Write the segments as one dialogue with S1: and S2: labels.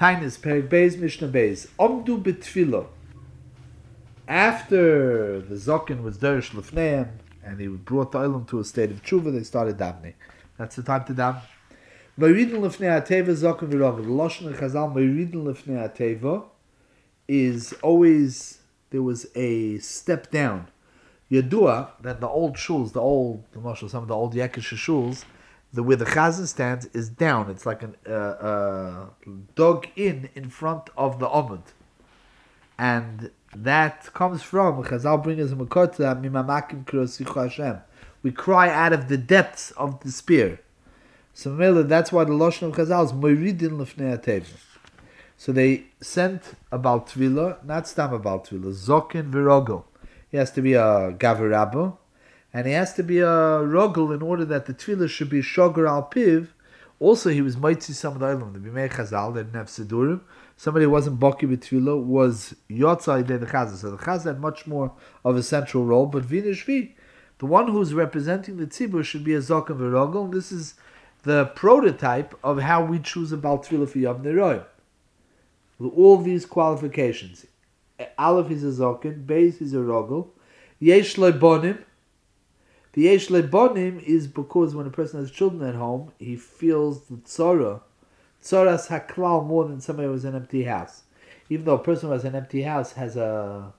S1: Tainis, Perik Beis, Mishnah Beis. Omdu betfilo. After the Zokin was Derish Lefneim, and he brought the Olam to a state of tshuva, they started davening. That's the time to daven. Meridin Lefnei HaTeva Zokin V'Rogel. The Lashon of Chazal, Meridin Lefnei HaTeva, is always, there was a step down. Yadua, that the old shuls, some of the old Yekish shuls, where the chazan stands is down. It's like dug in front of the omud. And that comes from, Chazal brings us a makota, mimamakim kirosichu Hashem. We cry out of the depths of the spear. So that's why the Lashon of Chazal is moiridin lefnei HaTeva. So they sent a Baal Tvila, not stam a Baal Tvila, Zokin v'Rogel. He has to be a Gaver Rabba, and he has to be a Rogel in order that the Tvila should be Shogar al Piv. Also, he was Moitzi some of the Olam, the Bimei Chazal, they didn't have Sidurim. Somebody who wasn't Baki b'Tvila was Yotzai de the Chazal. So the Chazal had much more of a central role, but Vinishvi, the one who's representing the Tzibur, should be a Zokin v'Rogel, and this is the prototype of how we choose a Baal Tvila for Yom Neroim. With all these qualifications. Aleph is a Zokin, Beis is a Rogel, Yesh Leibonim. The Yesh Leibonim is because when a person has children at home, he feels the Tzoras Haklal more than somebody who has an empty house. Even though a person who has an empty house has a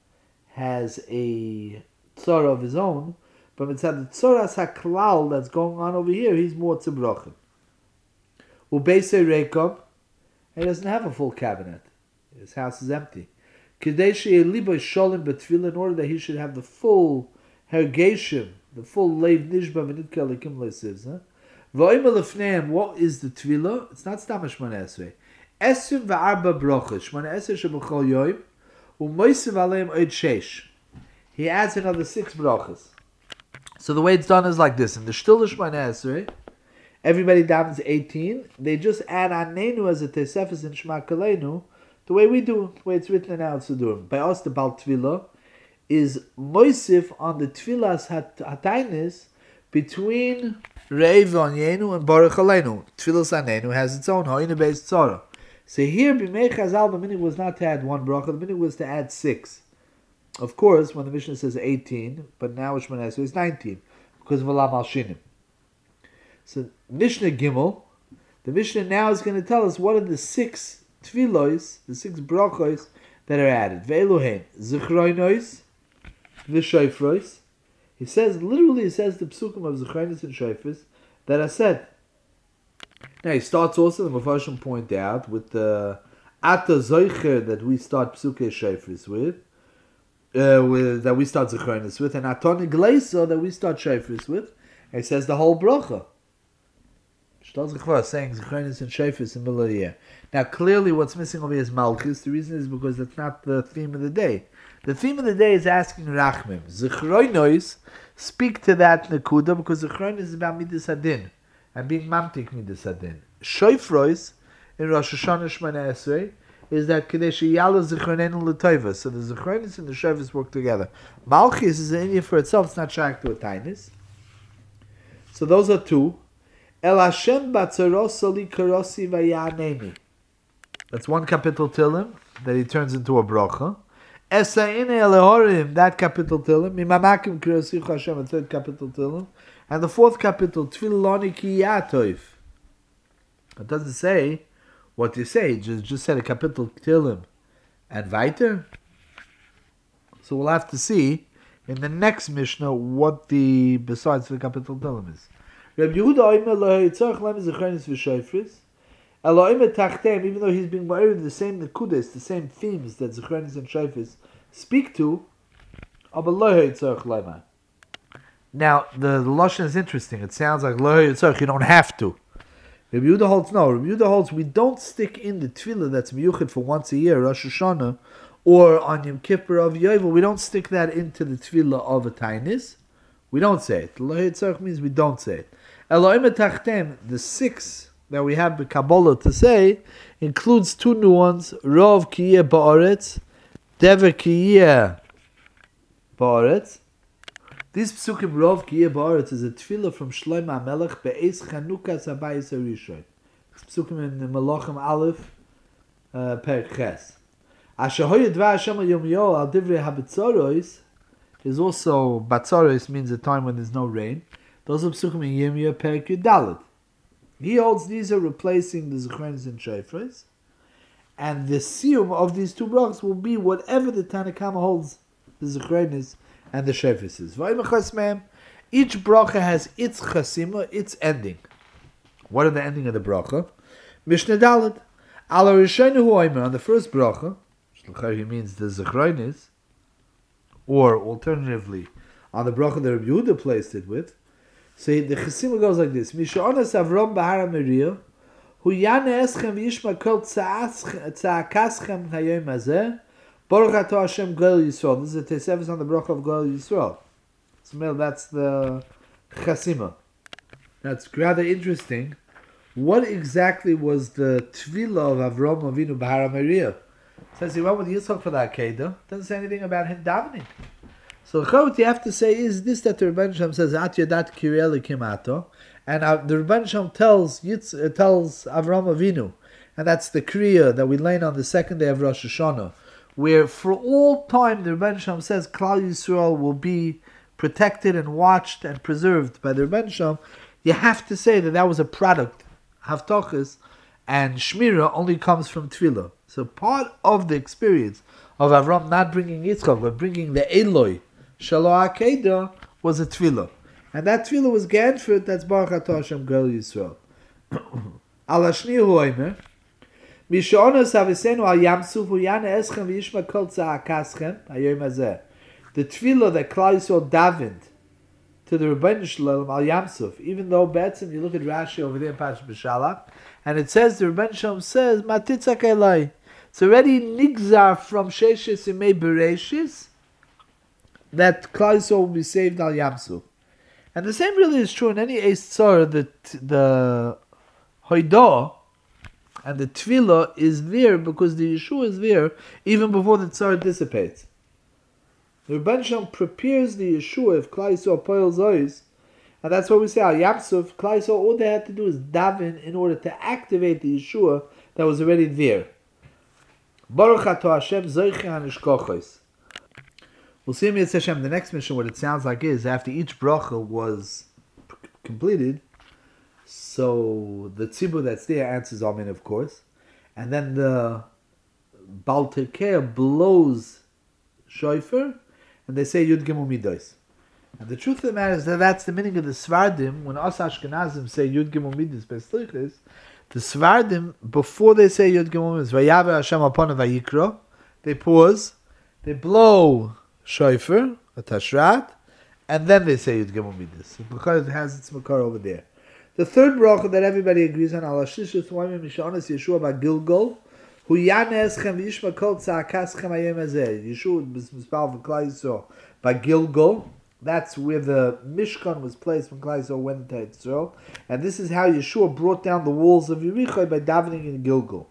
S1: Tzora of his own, but it's the Tzoras Haklal that's going on over here, he's more Tzibrochim. Ubeise Rekom, he doesn't have a full cabinet. His house is empty. In order that he should have the full hergeshim, the full leiv nishba v'nidka lekim le'sivza. V'oimel lefneim, what is the tvila? It's not stam shmona esrei. Esim v'arba brochas, shmona esrei sheb'chol yoim, u'moisiv aleim oid sheish. He adds another 6 brochas. So the way it's done is like this. In the shtil shmona esrei, everybody davens 18. They just add anenu as a tesefes in shma kaleinu, the way we do, the way it's written in our Sidurim. By us, the Baal Tvila is moisif on the Tvilas Hatainis between Reiv Onyenu and Baruch Aleinu. Tvilas Anenu has its own Hoine Beis Tzara. So here, B'mei Chazal, the minhag was not to add 1 bracha, the minhag was to add 6. Of course, when the Mishnah says 18, but now Shmona Esrei is 19, because of Olam Al-Shinim. So Mishnah Gimel, the Mishnah now is going to tell us what are the 6 Tvilois, the 6 brachos that are added. Ve'eluhen, zichroinois, v'shoifrois. He says the psukim of zichroinos and shoifros that are said. Now he starts also, the Mepharshim point out, with the Ata Zoicher that we start psukei shoifros with, that we start zichroinos with, and Atoni Gleisa that we start shoifros with. And he says the whole bracha. Saying Zechronis and Shefis in the middle of the year. Now, clearly, what's missing over here is Malchus. The reason is because that's not the theme of the day. The theme of the day is asking Rachmim. Zechronos speak to that Nekuda because Zechronos is about Midas Adin and being Mamtik Midas Adin. Shoifrois in Rosh Hashanah Shmona Esrei is that Kadesh Yala Zechronenu L'Toiva. So the Zechronos and the Shefis work together. Malchus is an India for itself. It's not shaykh to a tainis. So those are 2. El Hashem batzarosali karosi vayanemi. That's 1 capital Tilim that he turns into a bracha. Esa'ine elehorim, that capital Tilim. Mimamakim karosichu Hashem, a 3rd capital Tilim. And the 4th capital, Tfiloni ki yatov. It doesn't say what you say. It just said a capital Tilim. And weiter. So we'll have to see in the next Mishnah what the, besides the capital Tilim is. Rabbi Yehuda Oimer lo yitzarch lem zechronis v'shoifris. Elo Oimer tachtem, even though he's being married the same nekudas, the same themes that zechronis and shoifris speak to, aber lo yitzarch lema. Now the lashon is interesting. It sounds like lo yitzarch, you don't have to. Rabbi Yehuda holds no. Rabbi Yehuda holds we don't stick in the tefillah that's miyuchid for once a year, Rosh Hashanah, or on Yom Kippur of Yovel. We don't stick that into the tefillah of a tainis. We don't say it. Lo yitzarch means we don't say it. Elohim etachtem, the 6 that we have the Kabbalah to say, includes 2 new ones. Rov kiyeh ba'aretz, dever kiyeh ba'aretz. This psukim Rov kiyeh ba'aretz is a tefillah from Shlomo HaMelech be'ez Chanukas habayis harishon. This psukim in Melachim Aleph, Perek Ches. Ashahoya Dva Hashem Yomyo al Divrei HaBetzoros is also, Batzoros means a time when there's no rain. Those are Psukim in Yirmiyah Perek Yudalet. He holds these are replacing the Zechronis and Shofros, and the siyum of these two brachas will be whatever the Tanakhama holds the Zechronis and the Shofros is. Each bracha has its chasima, its ending. What are the ending of the bracha? Mishnah Dalet. Ala Rishonu Huoimer, on the first bracha, which means the Zechronis, or alternatively, on the bracha that Rabbi Yehuda placed it with. So the chasima goes like this: Misha'onas Avram Bahara Meriah, Hu Yana Eschem V'Yishma Kol Tza'akaschem Hayom Hazeh, Baruch Ato Hashem Goel Yisrael. This is a Tesefes on the bracha of Goel Yisrael. So that's the chasima. That's rather interesting. What exactly was the tefillah of Avram Avinu Bahara Meriah? It says he went with Yitzchak for the Akedah. Doesn't say anything about him davening. So what you have to say is this, that the Rebbeinu Shem says At Yadat Kirei Kimato, and the Rebbeinu Shem tells Avram Avinu, and that's the Kriya that we learn on the second day of Rosh Hashanah, where for all time the Rebbeinu Shem says Klal Yisrael will be protected and watched and preserved by the Rebbeinu Shem. You have to say that was a product, Havtochas, and Shmira only comes from Tefillah. So part of the experience of Avram not bringing Yitzchak, but bringing the Eloi, Shalo Akedah, was a Tefillah. And that Tefillah was Ganfurt, that's Baruch Ato Hashem Goel Yisrael. Al Hashni Hu Omer, Misha'onos Avisenu Al Yamsuf Hu Yana Eschem V'Yishma Kol Tza'akaschem Hayom Hazeh. The Tefillah that Klal Yisrael davened to the Rebbeinu Shalom Al Yamsuf, even though Betzim, you look at Rashi over there in Parashat B'Shalach, and it says, the Rebbeinu Shalom says, Matitzak Elai. It's already nigzar from Sheshes Imei Bereshis that Klal Yisrael will be saved Al Yamsuf. And the same really is true in any Eis Tzor, that the Hoidah and the Tefillah is there because the Yeshua is there even before the Tzor dissipates. The Rebbeinu Shalom prepares the Yeshua if Klal Yisrael poils ois, and that's what we say Al Yamsuf. Klal Yisrael, all they had to do is daven in order to activate the Yeshua that was already there. Baruch Ato Hashem Zoiche HaNishkochos. We'll see in Yetz Hashem the next mission. What it sounds like is after each bracha was completed, so the tzibur that's there answers Amen, of course, and then the Baal Terkeah blows shofar, and they say Yud Gimel Midos. And the truth of the matter is that that's the meaning of the Svardim. When us Ashkenazim say Yud Gimel Midos Beslichis, the Svardim, before they say Yud Gimel Midos, Vayaver Hashem Apon Vayikro, they pause, they blow shofar, a tashrat, and then they say Yud Gimel Midos, because it has its makar over there. The third bracha that everybody agrees on, Al Hashish Yisrael Misha'onos Yeshua B'Gilgol, Hu Yana Eschem V'Yishma Kol Tza'akaschem Hayom Hazeh. Yeshua was mispal for Klal Yisrael by Gilgol. That's where the Mishkan was placed when Klal Yisrael went into Yisrael, and this is how Yeshua brought down the walls of Yericho by davening in Gilgol.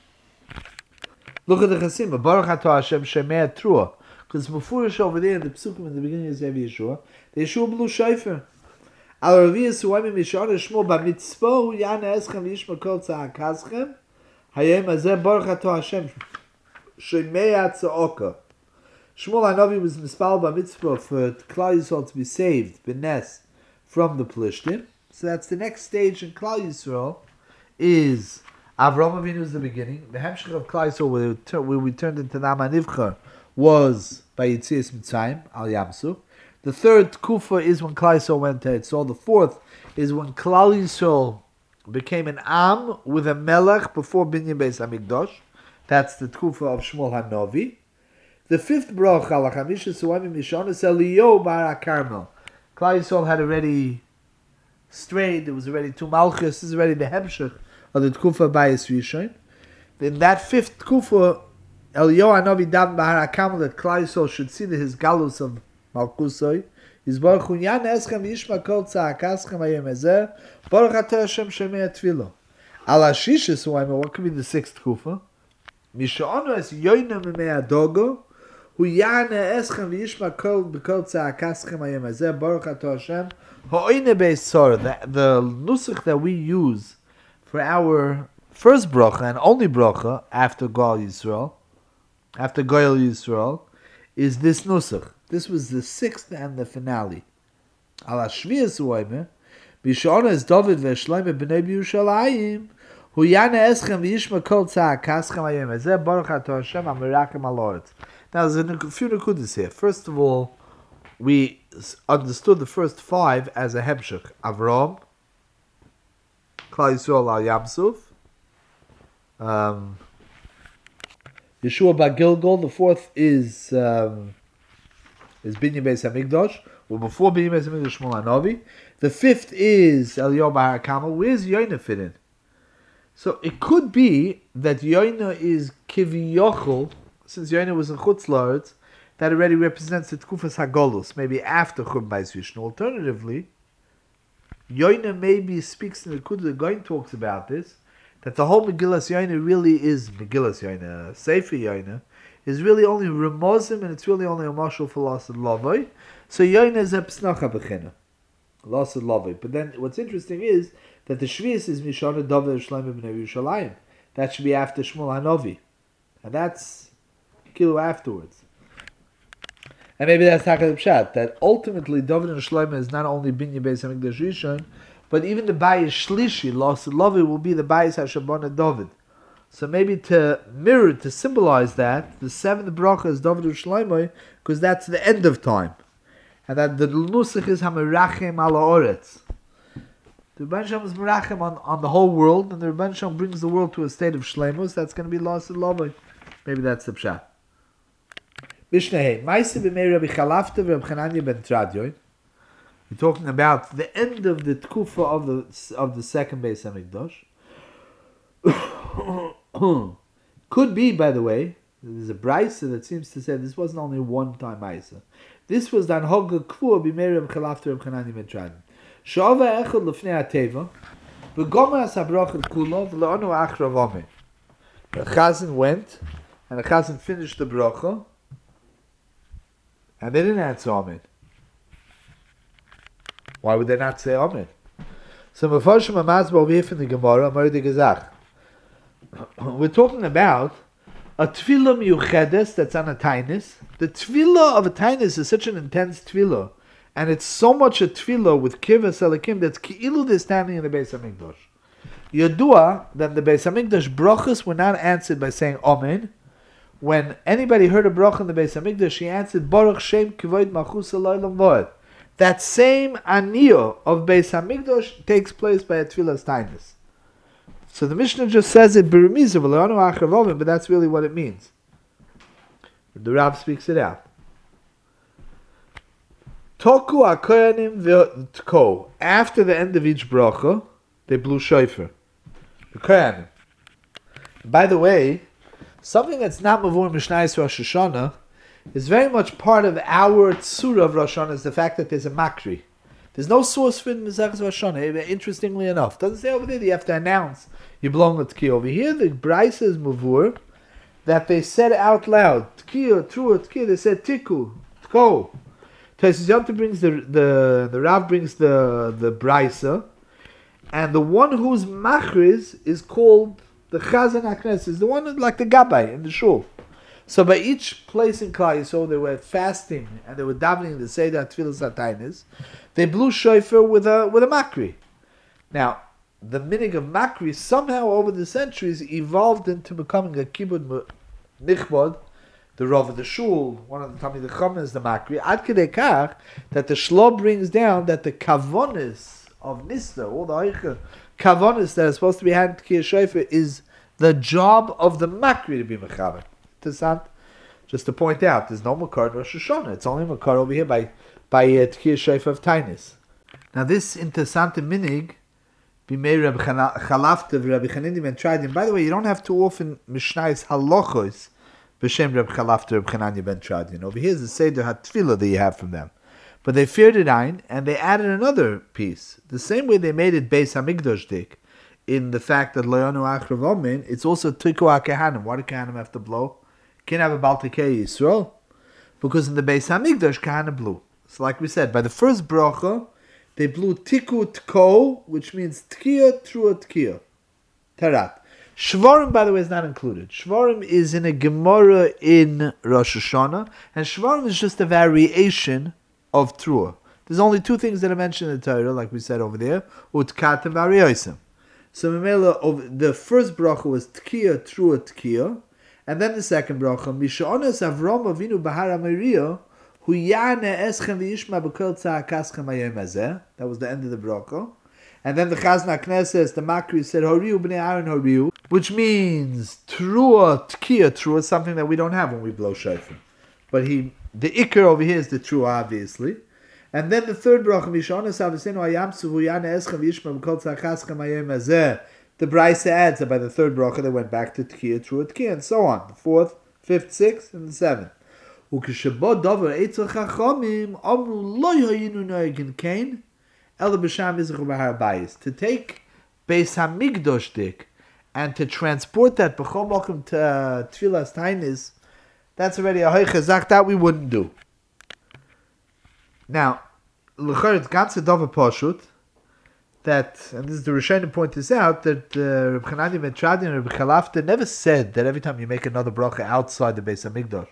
S1: Look at the Chasim, Baruch Ato Hashem Shemei Trua. Because before Yeshua over there in the Psukim in the beginning of Yeshua, the Yeshua blew shofar. Al Raviyah Suwami Mishon Shmo B'Mitzvah Hu Yana Eschem V'Yishma Kol Tza'akaschem Hayom Hazeh Baruch Ato Hashem Shemei Tza'oka. Shmuel Hanavi was mispal B'Mitzvah for Klal Yisrael to be saved B'Nes from the Plishtim. So that's the next stage in Klal Yisrael is Avram Avinu is the beginning. The Hemshech of Klal Yisrael where we turned into Nama Nivchar was by Yitzias Mitzrayim, Al Yamsuf. The third Kufa is when Klal Yisrael went to Etzol. The fourth is when Klal Yisrael became an Am with a Melech before Binyan Beis HaMikdash. That's the Kufa of Shmuel Hanavi. The fifth bracha, Al HaChamisha Suwami Mishonos Eliyahu Bar HaKarmel. Klal Yisrael had already strayed. There was already two Malchus. This is already the Hemshech of the Kufa Bayis Rishon. In that fifth Kufa, Eliyahu Hanavi daven Bahar HaKarmel that Klal Yisrael should see his galus of Malkusoi. Is Baruch Hu Yana Eschem V'Yishma Kol Tza'akaschem Hayom Hazeh Baruch Ato Hashem Shemei Tefillah. Al Hashishis Suwami, what could be the sixth Kufa? Misha'onos Yoina Mimei Adogo Hu Yana Eschem V'Yishma Kol B'Kol Tza'akaschem Hayom Hazeh Baruch Ato Hashem Ha'oine Beis Tzor. The nusach that we use for our first bracha and only bracha after Goel Yisrael, is this nusach. This was the sixth and the finale. Al Shvius Uomer, Bishona is David veShlomo b'nei Yerushalayim, Hu Yana Eschem v'Yishma Kol Tza'akaschem Hayom. Ezeh Baruch Ato Hashem HaMerakem Al Haaretz. Now, there's a few nekudas here. First of all, we understood the first five as a hemshech. Avram, Klal Yisrael Al Yamsuf, Yeshua Bar Gilgal. The fourth is Binyan Beis Hamikdash. Well, before Binyan Beis Hamikdash, Shmuel Hanavi. The fifth is Eliyahu Bar HaKamal. Where's Yoina fit in? So it could be that Yoina is Kiviyochel, since Yoina was in Chutz La'aretz, that already represents the Tkufas HaGolus, maybe after Churban Bayis Rishon. Alternatively, Yoina maybe speaks in the Kudah, the Goin talks about this, that the whole Megillas Yoina really is Megillas Yoina, Sefer Yoina, is really only Ramozim, and it's really only a marshal for Lasad Lavoi. So Yoina is a Psnacha Bechina, Lasad Lavoi. But then what's interesting is that the Shvius is Mishana David Shlomo b'nei Yerushalayim. That should be after Shmuel Hanavi. And that's Kilo afterwards. And maybe that's Takal Pshat, that ultimately David and Shlomo is not only Binyan Beis Hamikdash Rishon, but even the Bayis Shlishi, Lasad Lavoi, will be the Bayis HaShabbat David. So maybe to mirror, to symbolize that, the seventh bracha is David and Shlomo, because that's the end of time. And that the Nusach is HaMerachem Al Haaretz. The Rebbeinu Shalom is merachem on the whole world, and the Rebbeinu Shalom brings the world to a state of shleimus. That's going to be lost in Lavoi. Maybe that's the pshat. Mishnah Hey, Ma'aseh b'mei Rabbi Chalafta v'Rabbi Chananya ben Tradyon. We're talking about the end of the tkufa of the second Beis Hamikdash. Could be, by the way, there's a brisa that seems to say this wasn't only one time Ma'aseh. This was dan Hogga Kvua b'mei Rabbi Chalafta v'Rabbi Chananya ben Tradyon. Shava echad lefnei hateva, v'gomer as habrachah kula v'le'onu achra v'ameh. The chazan went, and the chazan finished the bracha, and they didn't answer amen. Why would they not say amen? So Mefarshim Hamazba over here from the Gemara, Amar de Gezach. We're talking about a tefillah miyuchedes that's on a tainis. The tefillah of a tainis is such an intense tefillah, and it's so much a tefillah with kivas elikim that's ki'ilu they're standing in the Beis Hamikdash. Yodua that the Beis Hamikdash brachas were not answered by saying amen. When anybody heard a bracha in the Beis Hamikdash, he answered Baruch Shem Kivod Malchus Elolam Voed. That same aniyah of Beis Hamikdash takes place by a tefillah tainis. So the Mishnah just says it b'remiza v'le'anu achar v'omen, but that's really what it means. The Rav speaks it out. Toku HaKoyanim v'tko. After the end of each bracha, they blew shofar. The Koyanim. By the way, something that's not mavur Mishnayos Rosh Hashanah is very much part of our tzura of Rosh Hashanah, is the fact that there's a makri. There's no source for it in Masechus Rosh Hashanah, interestingly enough. Doesn't say over there that you have to announce you're blowing the tkiya. Over here, the Brisa is mavur that they said out loud, tkiya, trua, tkiya, they said tiku, tko. Tosfos Yom Tov brings the Rav brings the Brisa, and the one who's machriz is called the Chazan HaKnesses, is the one who's like the Gabbai in the shul. So by each place in Klal Yisrael, they were fasting and they were davening the Seder Tfilas HaTainis. They blew shofar with a makri. Now, the minig of makri somehow over the centuries evolved into becoming a kibud nichbod. The Rav of the Shul, one of the Talmidei Chacham is the makri. Ad kedei kach that the Shlo brings down that the kavonis of Nista, all the Eicha kavonis that are supposed to be had Tkiyah Shofar, is the job of the makri to be mechaber. Just to point out, there's no makar in Rosh Hashanah. It's only makar over here by Tkiyah Shofar of Tainis. Now this interessante minig, b'mei Rabbi Chalafta v'Rabbi Chananya ben Tradyon. By the way, you don't have too often Mishnayos halachos b'shem Rabbi Chalafta Rabbi Chananya ben Tradyon. Over here is the Seder HaTfilah that you have from them. But they feared it ein, and they added another piece. The same way they made it Beis Hamikdash dik, in the fact that Loyanu Achrav Omen, it's also Tiku HaKehanim. Why do Kehanim have to blow? Can't have a Baltikei Yisrael, because in the Beis Hamikdash Kehanim blew. So like we said, by the first bracha, they blew Tiku Tko, which means Tkiya Trua Tkiya. Tarat. Shvarim, by the way, is not included. Shvarim is in a Gemara in Rosh Hashanah, and Shvarim is just a variation of Truah. There's only two things that are mentioned in the Torah, like we said over there, Utkat and Variyosim. So the first bracha was Tkiya, Truah, Tkiya, and then the second bracha, Misha'onas Avram Avinu Bahar HaMoriah, Hu Ya'ne Eschem V'yishma B'kol Tza'akaschem Hayom Hazeh. That was the end of the bracha. And then the Chazan HaKnesses, the Makri, said, Horiu B'nei Aaron Horiu, which means Truah, Tkiya, Truah, something that we don't have when we blow shofar. But the Iker over here is the Truah, obviously. And then the third bracha, Misha'onas Avasenu Hayamsu Hu Ya'ne Eschem V'yishma B'kol Tza'akaschem Hayom Hazeh. The Brisa adds that by the third bracha they went back to Tkiya, Truah, Tkiya, and so on. The fourth, fifth, sixth, and the seventh. Ukeshabo davar eitzel chachamim amru lo hayinu noegin kain ela b'sham mizrach b'har bayis. To take Beis Hamikdash dik and to transport that b'chol mokum to Tfilas Tainis, that's already a hoichazak that we wouldn't do. Now, l'chor it's ganze davar pashut that, and this is the Rishonim point this out, that Reb Chananya ben Tradi and Reb Chalafta never said that every time you make another bracha outside the Beis Hamikdash,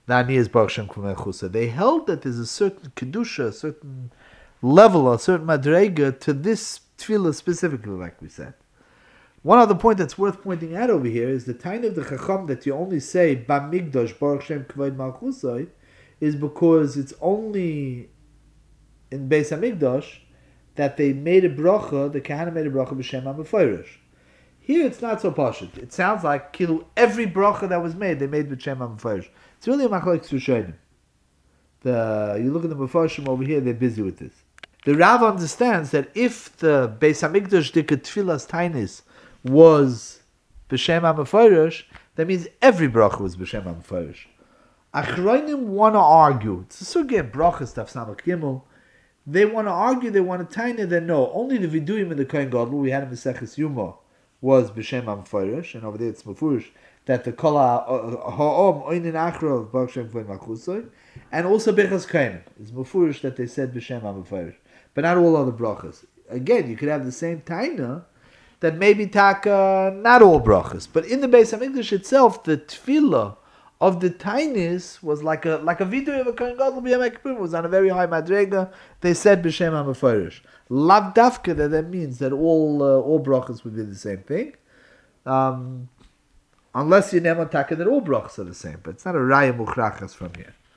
S1: they held that there's a certain kedusha, a certain level, a certain madrega to this tefillah specifically, like we said. One other point that's worth pointing out over here is the time of the chacham that you only say Bamigdash Baruch Shem Kavod Malchusai is because it's only in Beis Hamikdash that they made a bracha, the Kahana made a bracha b'Shem HaMeforish. Here it's not so pashut. It sounds like kilu every bracha that was made, they made b'Shem HaMeforish. It's really a machlokes Rishonim. You look at the Mefarshim over here, they're busy with this. The Rav understands that if the Beis Hamikdash Dika Tfilas Tainis was b'Shem HaMeforish, that means every bracha was b'Shem HaMeforish. Achronim want to argue. It's a sugya bracha stuff, Samach Gimel. They want to argue, they want to tiny that no, only the Viduyim in the Kohen Gadol, we had in Maseches Yuma, was b'Shem HaMeforish, and over there it's Mefurish, that the Kol Ha'om Oinin Achra of Baruch Shem Kavod Malchusai, and also Bechas Kohen is Mefurish that they said b'Shem HaMeforish, but not all other brachas. Again, you could have the same taina that maybe taka not all brachas, but in the Beis Hamikdash itself, the tefillah of the tainis was like a video of a Kohen Gadol b'Yom Kippur, was on a very high madrega. They said b'Shem HaMeforish. Lav dafka that means that all brachas would be the same thing. Unless you never taka that all brachas are the same, but it's not a raya muchrachas from here.